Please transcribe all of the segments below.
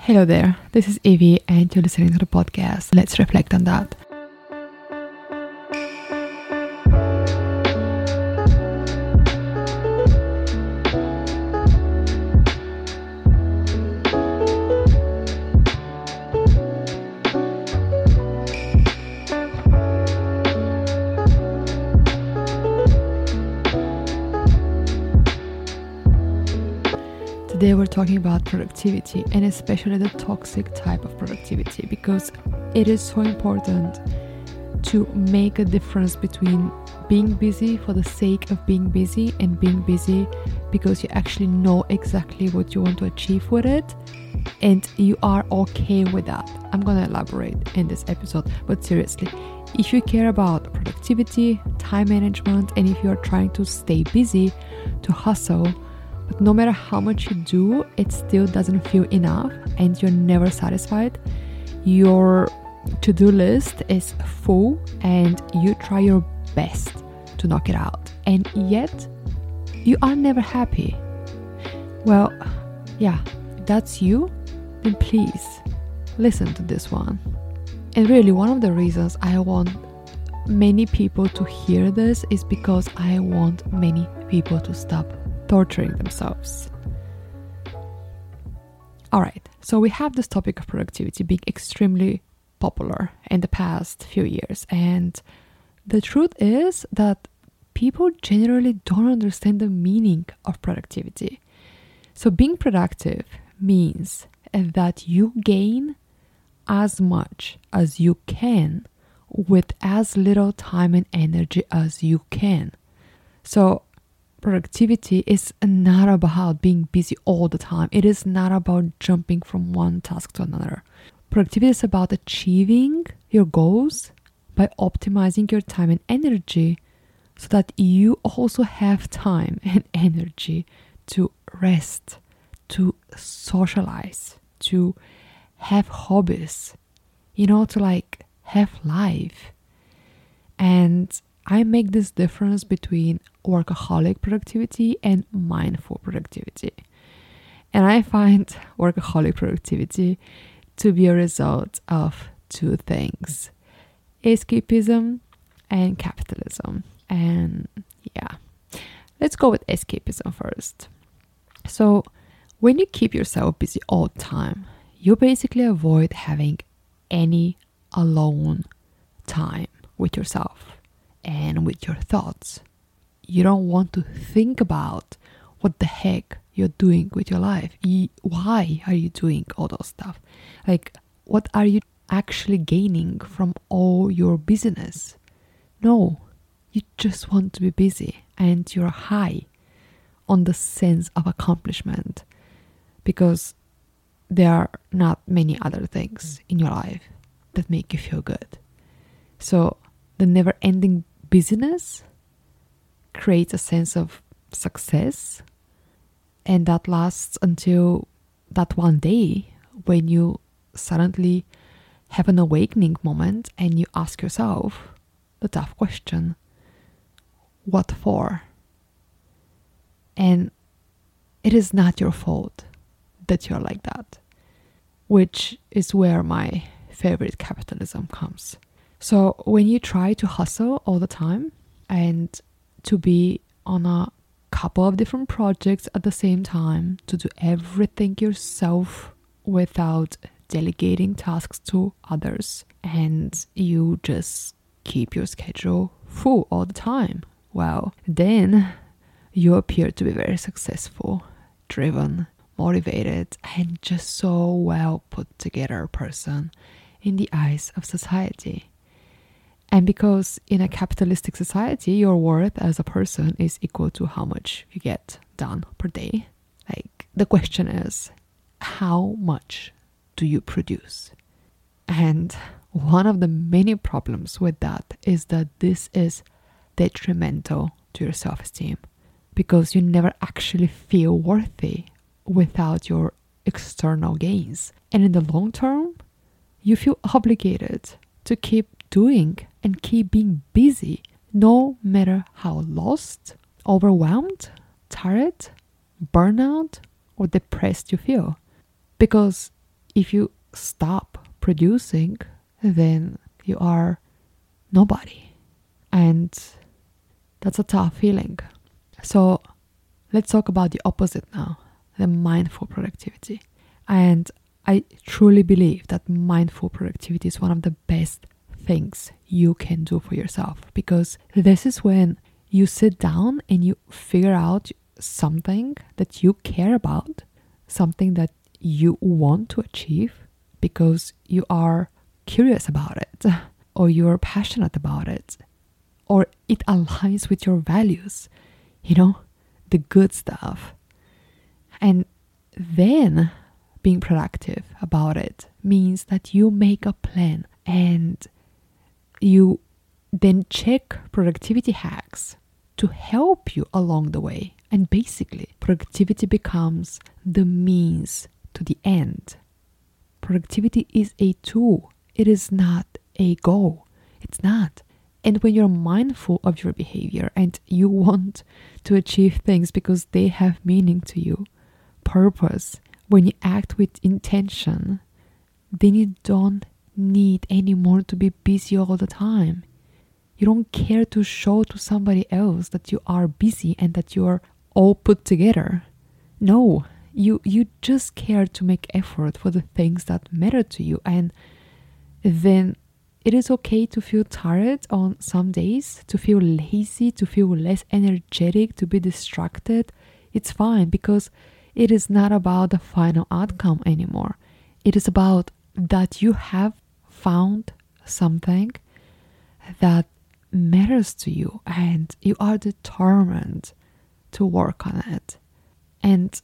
Hello there, this is Evie and you're listening to the podcast. Let's reflect on that. Today we're talking about productivity and especially the toxic type of productivity, because it is so important to make a difference between being busy for the sake of being busy and being busy because you actually know exactly what you want to achieve with it and you are okay with that. I'm going to elaborate in this episode, but seriously, if you care about productivity, time management, and if you're trying to stay busy, to hustle, but no matter how much you do, it still doesn't feel enough and you're never satisfied. Your to-do list is full and you try your best to knock it out. And yet, you are never happy. Well, yeah, if that's you, then please listen to this one. And really, one of the reasons I want many people to hear this is because I want many people to stop torturing themselves. Alright, so we have this topic of productivity being extremely popular in the past few years, and the truth is that people generally don't understand the meaning of productivity. So being productive means that you gain as much as you can with as little time and energy as you can. So productivity is not about being busy all the time. It is not about jumping from one task to another. Productivity is about achieving your goals by optimizing your time and energy so that you also have time and energy to rest, to socialize, to have hobbies, to have life. And I make this difference between workaholic productivity and mindful productivity. And I find workaholic productivity to be a result of two things: escapism and capitalism. And yeah, let's go with escapism first. So when you keep yourself busy all the time, you basically avoid having any alone time with yourself and with your thoughts. You don't want to think about what the heck you're doing with your life. Why are you doing all those stuff? What are you actually gaining from all your busyness? No, you just want to be busy and you're high on the sense of accomplishment because there are not many other things in your life that make you feel good. So the never-ending busyness creates a sense of success, and that lasts until that one day when you suddenly have an awakening moment and you ask yourself the tough question, what for? And it is not your fault that you're like that, which is where my favorite capitalism comes. So when you try to hustle all the time and to be on a couple of different projects at the same time, to do everything yourself without delegating tasks to others, and you just keep your schedule full all the time, well, then you appear to be very successful, driven, motivated, and just so well put together person in the eyes of society. And because in a capitalistic society, your worth as a person is equal to how much you get done per day, the question is, how much do you produce? And one of the many problems with that is that this is detrimental to your self-esteem, because you never actually feel worthy without your external gains. And in the long term, you feel obligated to keep doing and keep being busy, no matter how lost, overwhelmed, tired, burnout, or depressed you feel. Because if you stop producing, then you are nobody. And that's a tough feeling. So let's talk about the opposite now, the mindful productivity. And I truly believe that mindful productivity is one of the best things you can do for yourself, because this is when you sit down and you figure out something that you care about, something that you want to achieve because you are curious about it, or you're passionate about it, or it aligns with your values, the good stuff. And then being productive about it means that you make a plan and you then check productivity hacks to help you along the way. And basically, productivity becomes the means to the end. Productivity is a tool. It is not a goal. It's not. And when you're mindful of your behavior and you want to achieve things because they have meaning to you, purpose, when you act with intention, then you don't need anymore to be busy all the time. You don't care to show to somebody else that you are busy and that you are all put together. No, you just care to make effort for the things that matter to you. And then it is okay to feel tired on some days, to feel lazy, to feel less energetic, to be distracted. It's fine, because it is not about the final outcome anymore. It is about that you have found something that matters to you and you are determined to work on it. And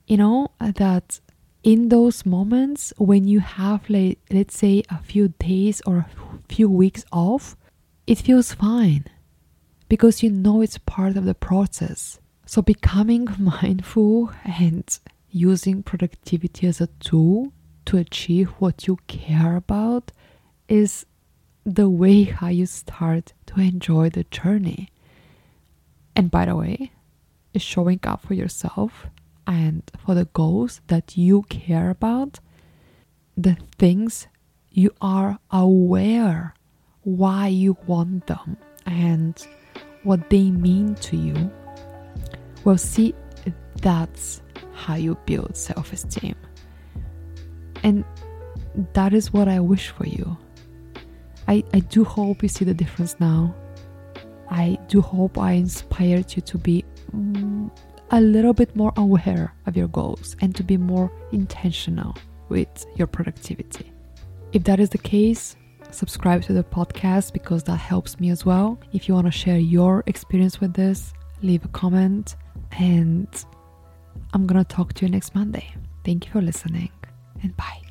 that in those moments when you have, let's say, a few days or a few weeks off, it feels fine because it's part of the process. So becoming mindful and using productivity as a tool to achieve what you care about is the way how you start to enjoy the journey. And by the way, showing up for yourself and for the goals that you care about, the things you are aware why you want them and what they mean to you, well, see, that's how you build self-esteem. And that is what I wish for you. I do hope you see the difference now. I do hope I inspired you to be a little bit more aware of your goals and to be more intentional with your productivity. If that is the case, subscribe to the podcast because that helps me as well. If you want to share your experience with this, leave a comment, and I'm gonna talk to you next Monday. Thank you for listening, and bye.